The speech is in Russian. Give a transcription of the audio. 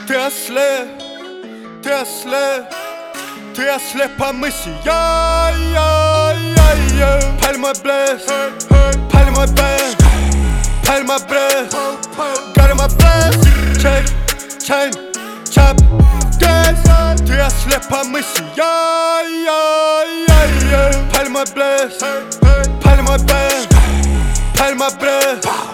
Ты ослеп, ты ослеп, ты ослеп по мысли. Паль мой блеск, паль мой бэк, паль мой бресс, гори мой блеск. Чек, чайн, чап, гэс. Ты ослеп по мысли. Паль мой блеск, паль мой бэк, паль мой бресс.